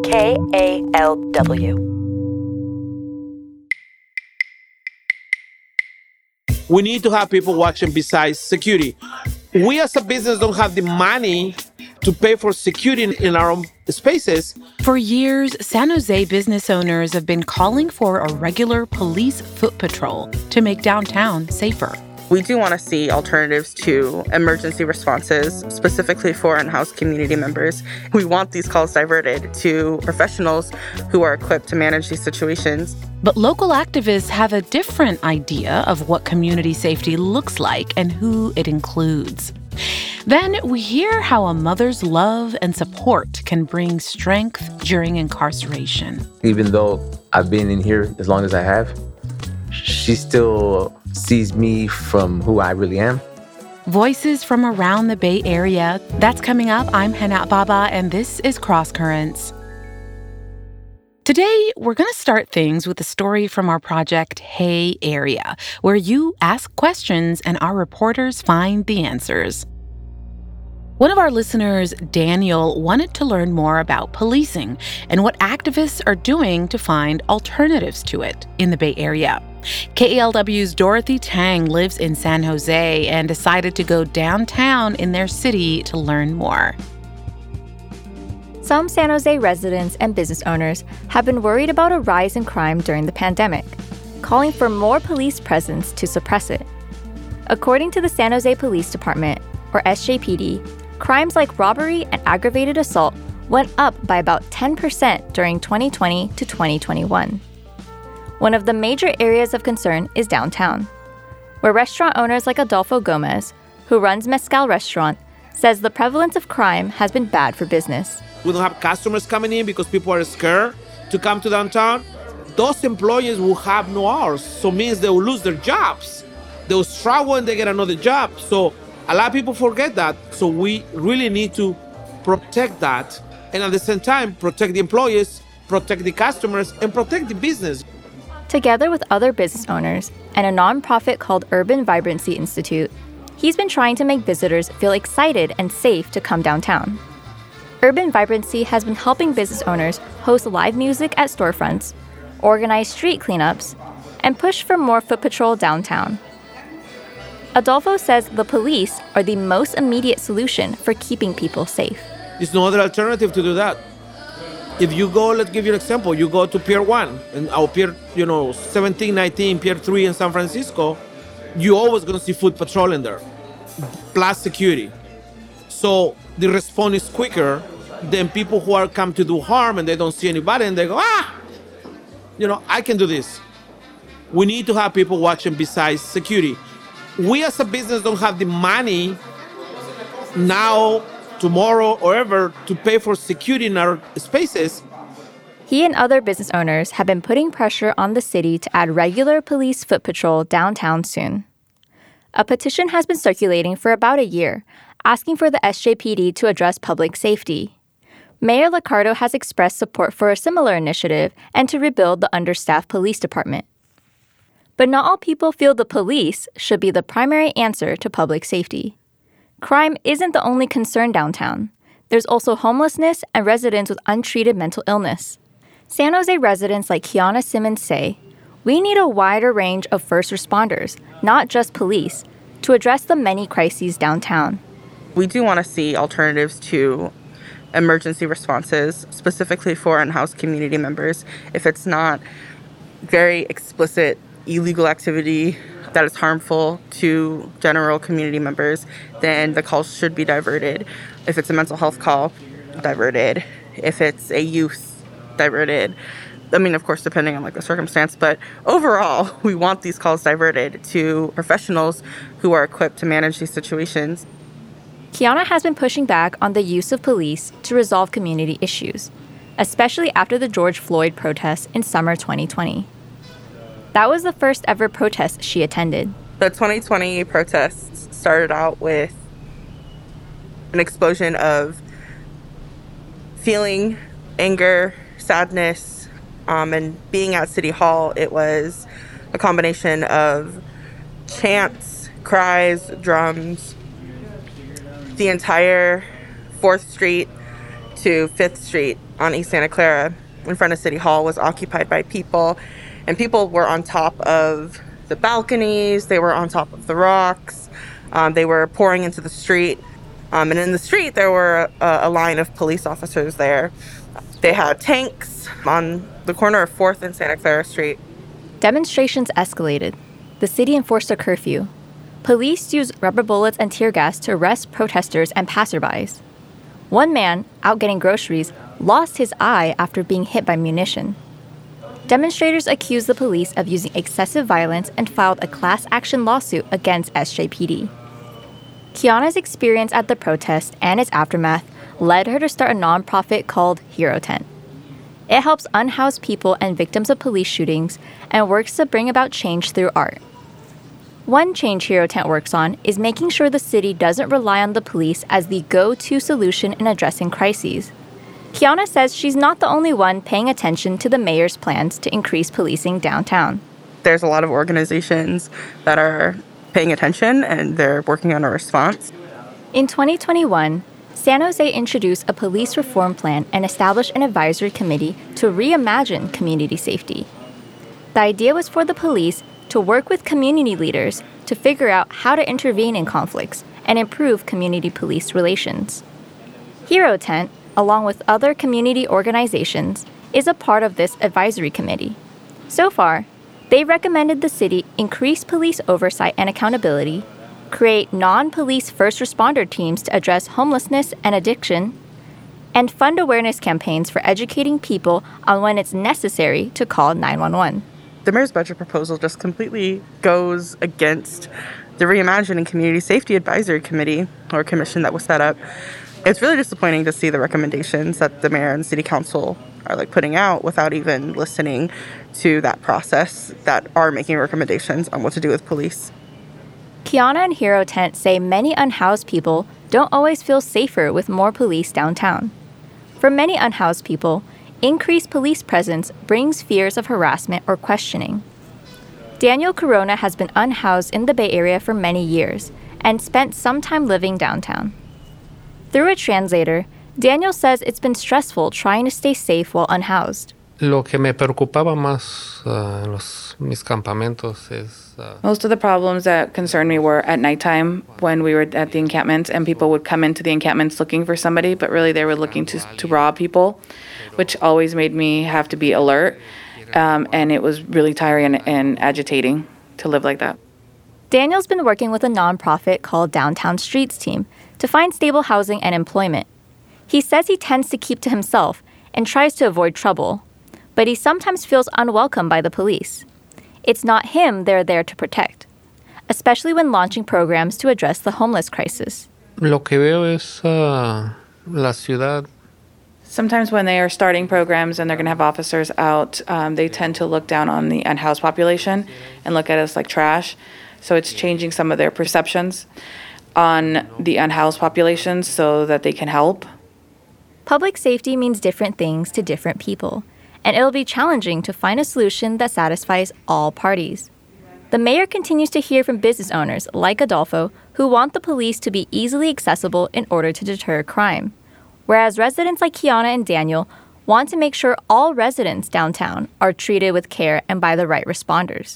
KALW. We need to have people watching besides security. We as a business don't have the money to pay for security in our own spaces. For years, San Jose business owners have been calling for a regular police foot patrol to make downtown safer. We do want to see alternatives to emergency responses, specifically for unhoused community members. We want these calls diverted to professionals who are equipped to manage these situations. But local activists have a different idea of what community safety looks like and who it includes. Then we hear how a mother's love and support can bring strength during incarceration. Even though I've been in here as long as I have, she still sees me from who I really am. Voices from around the Bay Area. That's coming up. I'm Hana Baba, and this is Cross Currents. Today, we're going to start things with a story from our project, Hey Area, where you ask questions and our reporters find the answers. One of our listeners, Daniel, wanted to learn more about policing and what activists are doing to find alternatives to it in the Bay Area. KALW's Dorothy Tang lives in San Jose and decided to go downtown in their city to learn more. Some San Jose residents and business owners have been worried about a rise in crime during the pandemic, calling for more police presence to suppress it. According to the San Jose Police Department, or SJPD, crimes like robbery and aggravated assault went up by about 10% during 2020 to 2021. One of the major areas of concern is downtown, where restaurant owners like Adolfo Gomez, who runs Mezcal Restaurant, says the prevalence of crime has been bad for business. We don't have customers coming in because people are scared to come to downtown. Those employees will have no hours, so means they will lose their jobs. They will struggle and they get another job. So a lot of people forget that. So we really need to protect that. And at the same time, protect the employees, protect the customers, and protect the business. Together with other business owners and a nonprofit called Urban Vibrancy Institute, he's been trying to make visitors feel excited and safe to come downtown. Urban Vibrancy has been helping business owners host live music at storefronts, organize street cleanups, and push for more foot patrol downtown. Adolfo says the police are the most immediate solution for keeping people safe. There's no other alternative to do that. If you go, let's give you an example. You go to Pier 1, and our Pier, 17, 19, Pier 3 in San Francisco, you're always going to see foot patrol in there, plus security. So the response is quicker than people who are come to do harm and they don't see anybody and they go, I can do this. We need to have people watching besides security. We as a business don't have the money now, tomorrow, or ever to pay for security in our spaces. He and other business owners have been putting pressure on the city to add regular police foot patrol downtown soon. A petition has been circulating for about a year, asking for the SJPD to address public safety. Mayor Liccardo has expressed support for a similar initiative and to rebuild the understaffed police department. But not all people feel the police should be the primary answer to public safety. Crime isn't the only concern downtown. There's also homelessness and residents with untreated mental illness. San Jose residents like Kiana Simmons say, we need a wider range of first responders, not just police, to address the many crises downtown. We do want to see alternatives to emergency responses, specifically for unhoused community members. If it's not very explicit illegal activity that is harmful to general community members, then the calls should be diverted. If it's a mental health call, diverted. If it's a youth, diverted. I mean, of course, depending on the circumstance, but overall, we want these calls diverted to professionals who are equipped to manage these situations. Kiana has been pushing back on the use of police to resolve community issues, especially after the George Floyd protests in summer 2020. That was the first ever protest she attended. The 2020 protests started out with an explosion of feeling, anger, sadness, and being at City Hall. It was a combination of chants, cries, drums. The entire 4th Street to 5th Street on East Santa Clara in front of City Hall was occupied by people, and people were on top of the balconies, they were on top of the rocks, they were pouring into the street, and in the street there were a line of police officers there. They had tanks on the corner of 4th and Santa Clara Street. Demonstrations escalated. The city enforced a curfew. Police used rubber bullets and tear gas to arrest protesters and passerbys. One man, out getting groceries, lost his eye after being hit by munition. Demonstrators accused the police of using excessive violence and filed a class action lawsuit against SJPD. Kiana's experience at the protest and its aftermath led her to start a nonprofit called Hero Tent. It helps unhoused people and victims of police shootings and works to bring about change through art. One change Hero Tent works on is making sure the city doesn't rely on the police as the go-to solution in addressing crises. Kiana says she's not the only one paying attention to the mayor's plans to increase policing downtown. There's a lot of organizations that are paying attention and they're working on a response. In 2021, San Jose introduced a police reform plan and established an advisory committee to reimagine community safety. The idea was for the police to work with community leaders to figure out how to intervene in conflicts and improve community-police relations. Hero Tent, along with other community organizations, is a part of this advisory committee. So far, they recommended the city increase police oversight and accountability, create non-police first responder teams to address homelessness and addiction, and fund awareness campaigns for educating people on when it's necessary to call 911. The mayor's budget proposal just completely goes against the Reimagining Community Safety Advisory Committee, or commission, that was set up. It's really disappointing to see the recommendations that the mayor and city council are putting out without even listening to that process that are making recommendations on what to do with police. Kiana and Hero Tent say many unhoused people don't always feel safer with more police downtown. For many unhoused people, increased police presence brings fears of harassment or questioning. Daniel Corona has been unhoused in the Bay Area for many years and spent some time living downtown. Through a translator, Daniel says it's been stressful trying to stay safe while unhoused. Lo que me preocupaba más en mis campamentos es... Most of the problems that concerned me were at nighttime when we were at the encampments and people would come into the encampments looking for somebody, but really they were looking to rob people, which always made me have to be alert. And it was really tiring and agitating to live like that. Daniel's been working with a nonprofit called Downtown Streets Team to find stable housing and employment. He says he tends to keep to himself and tries to avoid trouble, but he sometimes feels unwelcome by the police. It's not him they're there to protect, especially when launching programs to address the homeless crisis. Lo que veo es la ciudad. Sometimes when they are starting programs and they're going to have officers out, they tend to look down on the unhoused population and look at us like trash. So it's changing some of their perceptions on the unhoused populations so that they can help. Public safety means different things to different people, and it'll be challenging to find a solution that satisfies all parties. The mayor continues to hear from business owners like Adolfo who want the police to be easily accessible in order to deter crime, whereas residents like Kiana and Daniel want to make sure all residents downtown are treated with care and by the right responders.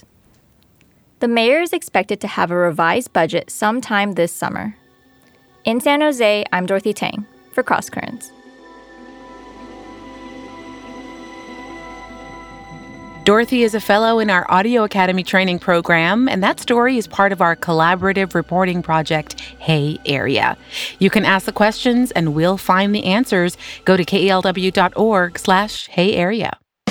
The mayor is expected to have a revised budget sometime this summer. In San Jose, I'm Dorothy Tang for Cross Currents. Dorothy is a fellow in our Audio Academy training program, and that story is part of our collaborative reporting project, Hey Area. You can ask the questions and we'll find the answers. Go to KALW.org/Hey Area.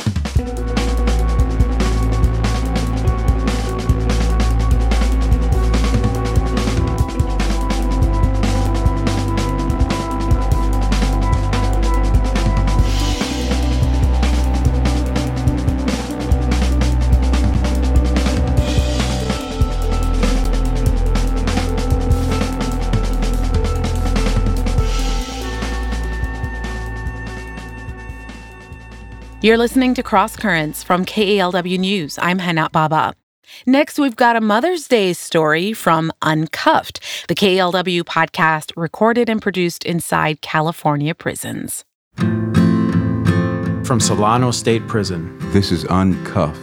You're listening to Cross Currents from KALW News. I'm Hannah Baba. Next, we've got a Mother's Day story from Uncuffed, the KALW podcast recorded and produced inside California prisons. from Solano State Prison. This is Uncuffed.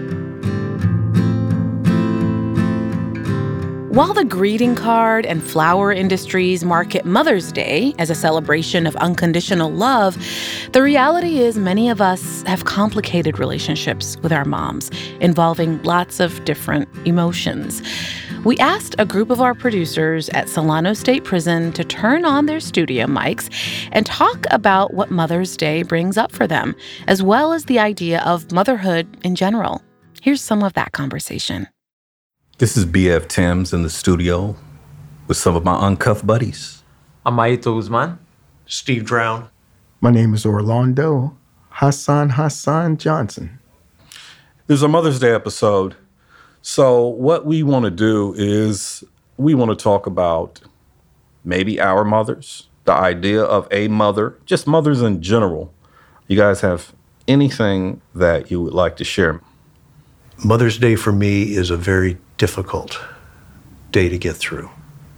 While the greeting card and flower industries market Mother's Day as a celebration of unconditional love, the reality is many of us have complicated relationships with our moms, involving lots of different emotions. We asked a group of our producers at Solano State Prison to turn on their studio mics and talk about what Mother's Day brings up for them, as well as the idea of motherhood in general. Here's some of that conversation. This is BF Timms in the studio with some of my uncuffed buddies. I'm Maito Guzman. Steve Drown. My name is Orlando Hassan Johnson. There's a Mother's Day episode. So what we want to do is we want to talk about maybe our mothers, the idea of a mother, just mothers in general. You guys have anything that you would like to share? Mother's Day for me is a very difficult day to get through.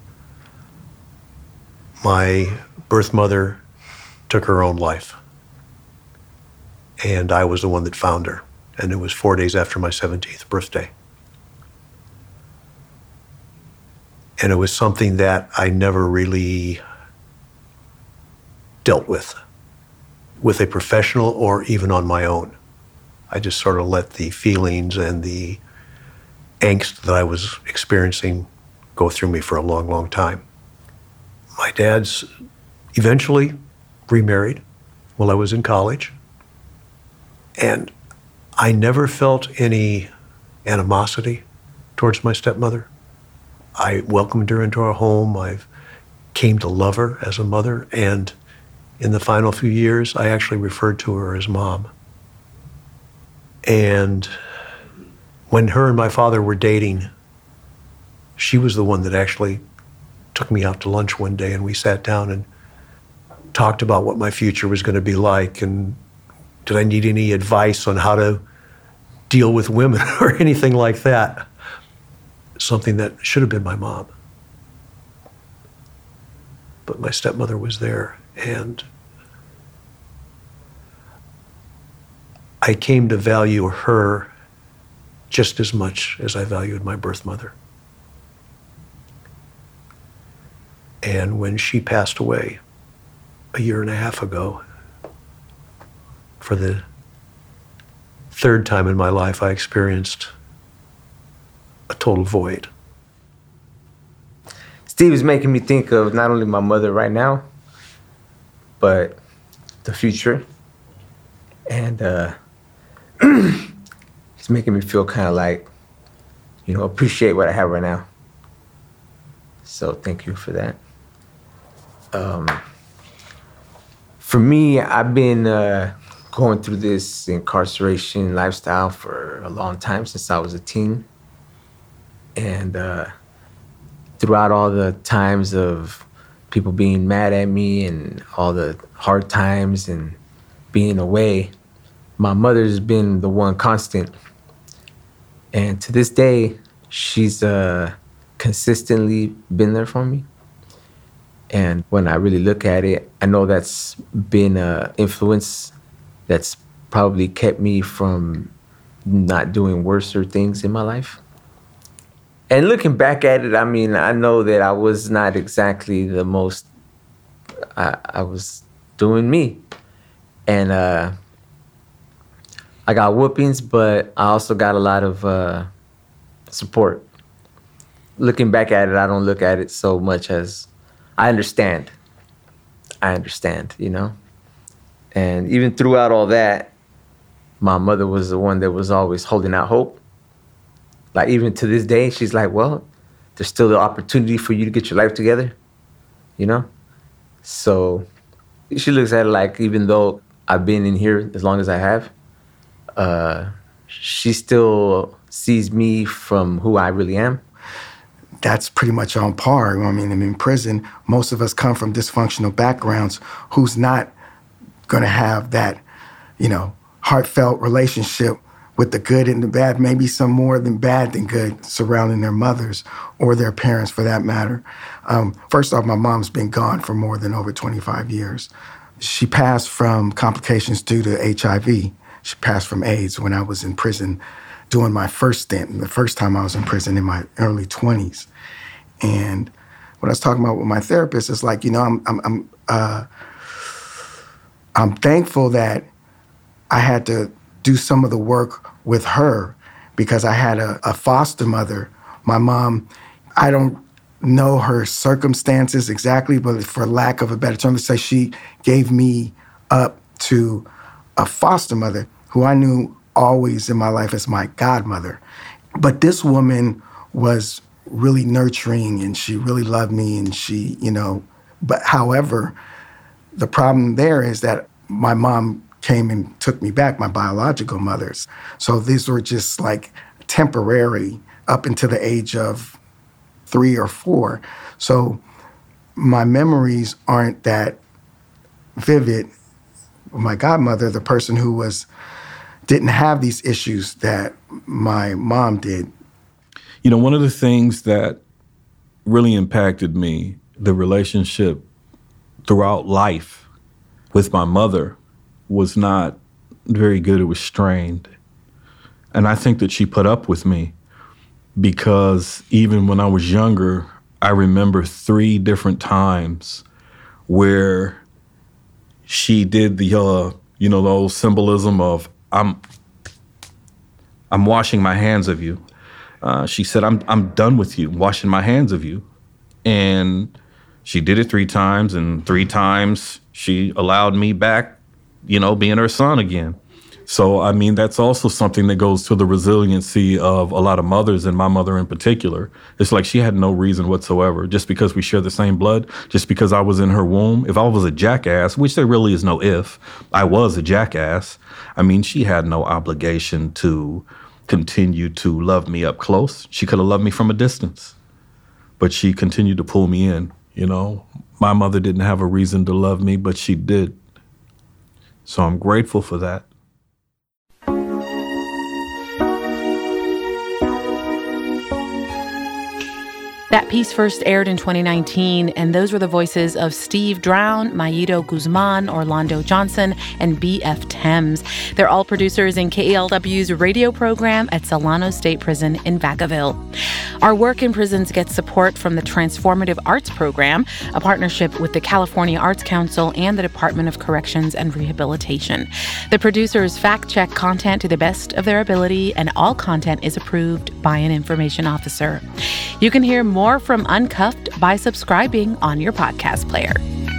My birth mother took her own life, and I was the one that found her, and it was 4 days after my 17th birthday. And it was something that I never really dealt with a professional or even on my own. I just sort of let the feelings and the angst that I was experiencing go through me for a long, long time. My dad's eventually remarried while I was in college, and I never felt any animosity towards my stepmother. I welcomed her into our home. I came to love her as a mother, and in the final few years, I actually referred to her as Mom. And when her and my father were dating, she was the one that actually took me out to lunch one day, and we sat down and talked about what my future was going to be like, and did I need any advice on how to deal with women or anything like that. Something that should have been my mom. But my stepmother was there, and I came to value her just as much as I valued my birth mother. And when she passed away a year and a half ago, for the third time in my life, I experienced a total void. Steve is making me think of not only my mother right now, but the future. And it's making me feel kind of like, appreciate what I have right now. So thank you for that. For me, I've been going through this incarceration lifestyle for a long time, since I was a teen. And throughout all the times of people being mad at me and all the hard times and being away, my mother's been the one constant. And to this day, she's consistently been there for me. And when I really look at it, I know that's been an influence that's probably kept me from not doing worser things in my life. And looking back at it, I mean, I know that I was not exactly the most, I was doing me. And I got whoopings, but I also got a lot of support. Looking back at it, I don't look at it so much as, I understand, And even throughout all that, my mother was the one that was always holding out hope. Like, even to this day, she's like, well, there's still the opportunity for you to get your life together, So she looks at it like, even though I've been in here as long as I have, she still sees me from who I really am. That's pretty much on par. I mean, in prison, most of us come from dysfunctional backgrounds. Who's not going to have that, heartfelt relationship with the good and the bad, maybe some more than bad than good, surrounding their mothers or their parents for that matter. First off, my mom's been gone for more than over 25 years. She passed from complications due to HIV. She passed from AIDS when I was in prison doing my first stint, the first time I was in prison in my early 20s. And what I was talking about with my therapist is like, I'm thankful that I had to do some of the work with her because I had a foster mother. My mom, I don't know her circumstances exactly, but for lack of a better term, let's say she gave me up to a foster mother who I knew always in my life as my godmother. But this woman was really nurturing and she really loved me and she, but however, the problem there is that my mom came and took me back, my biological mothers. So these were just like temporary up until the age of 3 or 4. So my memories aren't that vivid. My godmother, the person who didn't have these issues that my mom did. One of the things that really impacted me, the relationship throughout life with my mother, was not very good. It was strained. And I think that she put up with me because even when I was younger, I remember 3 different times where she did the old symbolism of I'm washing my hands of you. She said, I'm done with you, washing my hands of you. And she did it 3 times, and 3 times she allowed me back, being her son again. So, that's also something that goes to the resiliency of a lot of mothers, and my mother in particular. It's like she had no reason whatsoever, just because we share the same blood, just because I was in her womb. If I was a jackass, which there really is no if, I was a jackass. She had no obligation to continue to love me up close. She could have loved me from a distance, but she continued to pull me in, My mother didn't have a reason to love me, but she did. So I'm grateful for that. That piece first aired in 2019, and those were the voices of Steve Drown, Maido Guzman, Orlando Johnson, and B.F. Thames. They're all producers in KELW's radio program at Solano State Prison in Vacaville. Our work in prisons gets support from the Transformative Arts Program, a partnership with the California Arts Council and the Department of Corrections and Rehabilitation. The producers fact-check content to the best of their ability, and all content is approved by an information officer. You can hear more from Uncuffed by subscribing on your podcast player.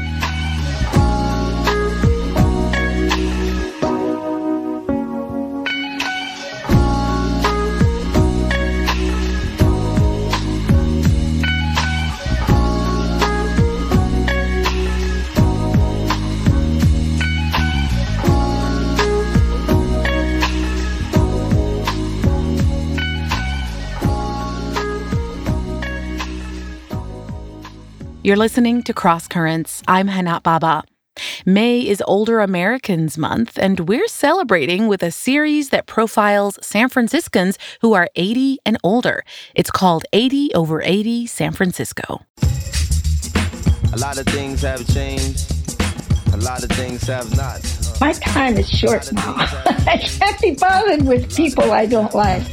You're listening to Cross Currents. I'm Hanat Baba. May is Older Americans Month, and we're celebrating with a series that profiles San Franciscans who are 80 and older. It's called 80 over 80 San Francisco. A lot of things have changed. A lot of things have not. My time is short now. I can't be bothered with people I don't like.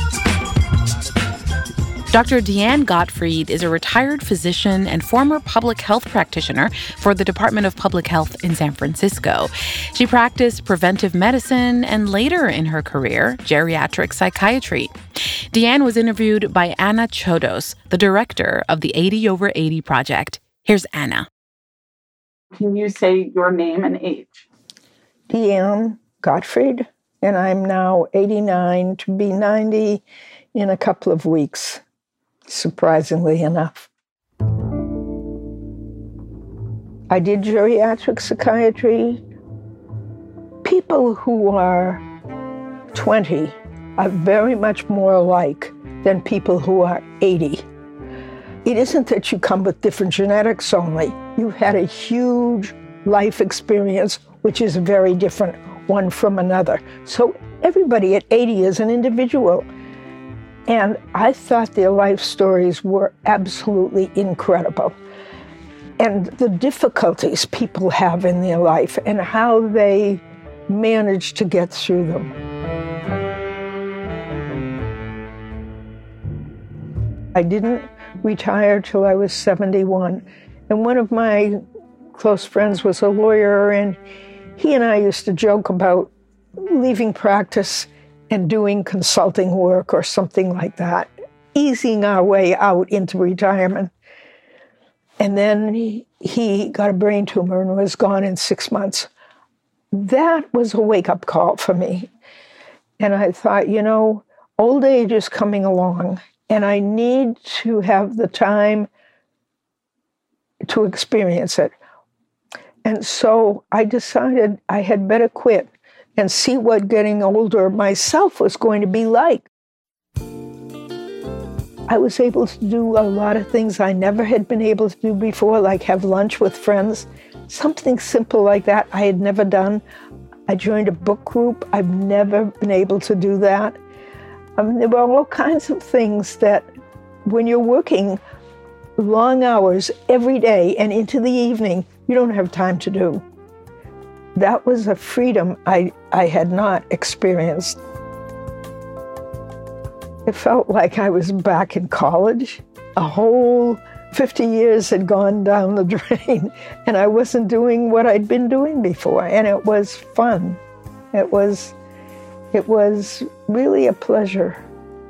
Dr. Deanne Gottfried is a retired physician and former public health practitioner for the Department of Public Health in San Francisco. She practiced preventive medicine and later in her career, geriatric psychiatry. Deanne was interviewed by Anna Chodos, the director of the 80 over 80 project. Here's Anna. Can you say your name and age? Deanne Gottfried, and I'm now 89 to be 90 in a couple of weeks. Surprisingly enough. I did geriatric psychiatry. People who are 20 are very much more alike than people who are 80. It isn't that you come with different genetics only. You've had a huge life experience, which is a very different one from another. So everybody at 80 is an individual. And I thought their life stories were absolutely incredible. and the difficulties people have in their life and how they manage to get through them. I didn't retire till I was 71. And one of my close friends was a lawyer, and he and I used to joke about leaving practice and doing consulting work or something like that, easing our way out into retirement. And then he got a brain tumor and was gone in 6 months. That was a wake-up call for me. And I thought, old age is coming along, and I need to have the time to experience it. And so I decided I had better quit and see what getting older myself was going to be like. I was able to do a lot of things I never had been able to do before, like have lunch with friends. Something simple like that I had never done. I joined a book group. I've never been able to do that. There were all kinds of things that when you're working long hours every day and into the evening, you don't have time to do. That was a freedom I had not experienced. It felt like I was back in college. A whole 50 years had gone down the drain, and I wasn't doing what I'd been doing before, and it was fun. It was really a pleasure.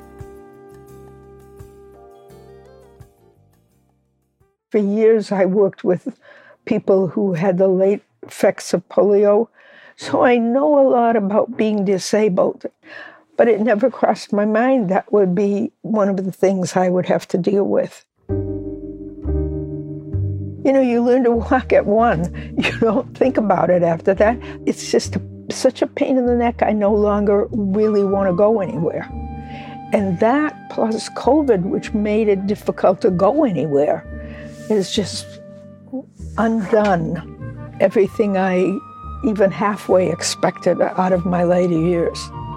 For years, I worked with people who had the late effects of polio, so I know a lot about being disabled. But it never crossed my mind that would be one of the things I would have to deal with. You learn to walk at 1. You don't think about it after that. It's just such a pain in the neck, I no longer really want to go anywhere. And that plus COVID, which made it difficult to go anywhere, is just undone everything I even halfway expected out of my later years.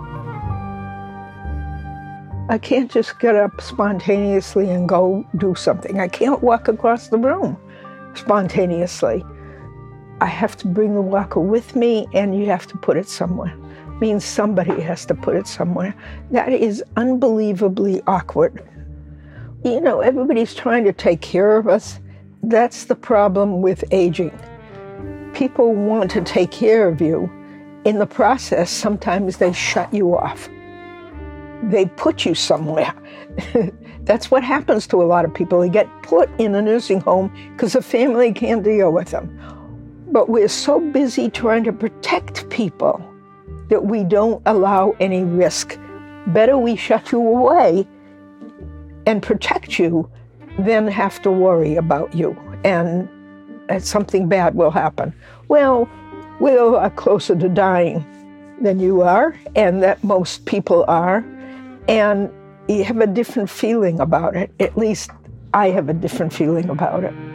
I can't just get up spontaneously and go do something. I can't walk across the room spontaneously. I have to bring the walker with me, and you have to put it somewhere. It means somebody has to put it somewhere. That is unbelievably awkward. Everybody's trying to take care of us. That's the problem with aging. People want to take care of you. In the process, sometimes they shut you off. They put you somewhere. That's what happens to a lot of people. They get put in a nursing home because the family can't deal with them. But we're so busy trying to protect people that we don't allow any risk. Better we shut you away and protect you than have to worry about you, and something bad will happen. Well, we're a lot closer to dying than you are, and that most people are. And you have a different feeling about it. At least I have a different feeling about it.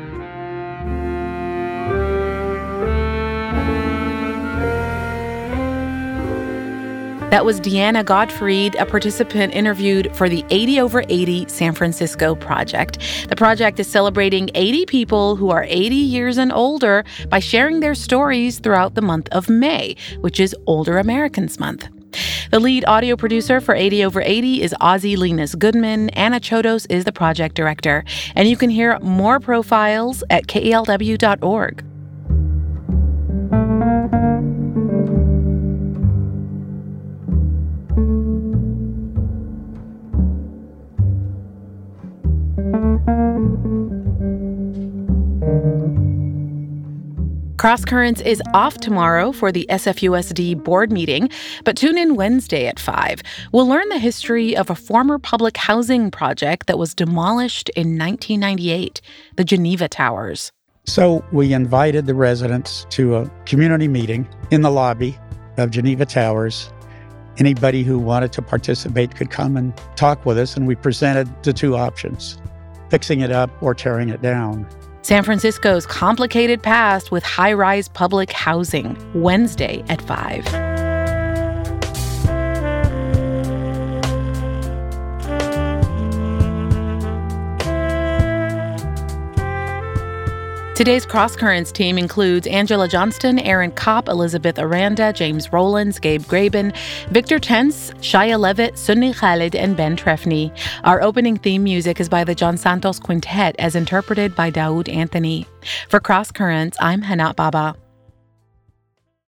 That was Deanna Gottfried, a participant interviewed for the 80 Over 80 San Francisco project. The project is celebrating 80 people who are 80 years and older by sharing their stories throughout the month of May, which is Older Americans Month. The lead audio producer for 80 Over 80 is Ozzie Linus Goodman. Anna Chodos is the project director. And you can hear more profiles at KALW.org. Cross Currents is off tomorrow for the SFUSD board meeting, but tune in Wednesday at 5. We'll learn the history of a former public housing project that was demolished in 1998, the Geneva Towers. So we invited the residents to a community meeting in the lobby of Geneva Towers. Anybody who wanted to participate could come and talk with us, and we presented the two options, fixing it up or tearing it down. San Francisco's complicated past with high-rise public housing, Wednesday at 5. Today's Cross Currents team includes Angela Johnston, Aaron Kopp, Elizabeth Aranda, James Rowlands, Gabe Graben, Victor Tense, Shia Levitt, Sunni Khalid, and Ben Trefny. Our opening theme music is by the John Santos Quintet as interpreted by Daoud Anthony. For Cross Currents, I'm Hanat Baba.